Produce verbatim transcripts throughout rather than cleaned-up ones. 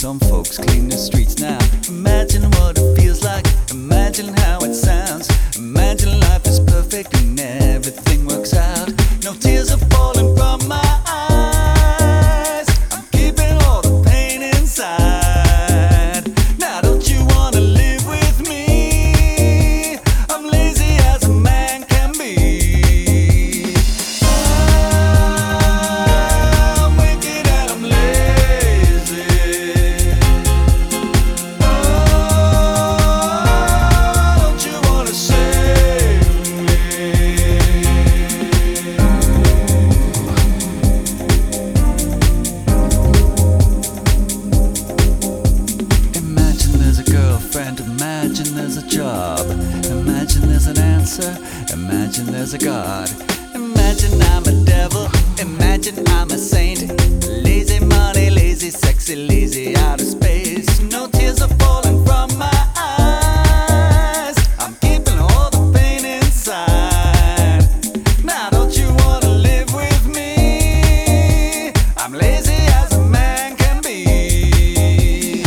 some folks clean the streets now. Imagine what it feels like, imagine how it sounds. Imagine life is perfect and everything works out. No tears are falling from my eyes. I'm keeping all the pain inside. Now don't you wanna live with me? I'm lazy as a man can be. I'm wicked and I'm lazy. Oh, don't you wanna save me? Imagine there's a girlfriend, imagine there's a job, imagine there's an answer, imagine there's a God. Imagine I'm a devil, imagine I'm a saint. Lazy money, lazy sexy, lazy out of space. No tears are falling from my eyes. I'm keeping all the pain inside. Now don't you wanna live with me? I'm lazy as a man can be.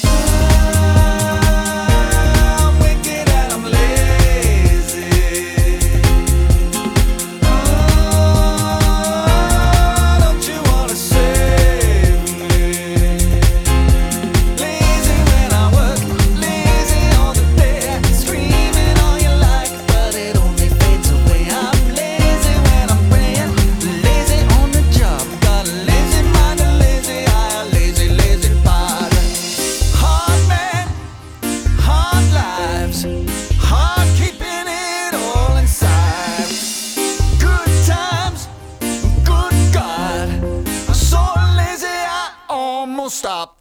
I'm wicked and I'm lazy. Oh, don't you wanna save me? Lazy when I work, lazy all the day, screaming all you like, but it only fades away. I'm lazy when I'm praying, lazy on the job, got a lazy mind, a lazy eye, a lazy, lazy body. Hard man, hard lives, hard keeping it all inside. Good times, good God, so lazy I almost stopped.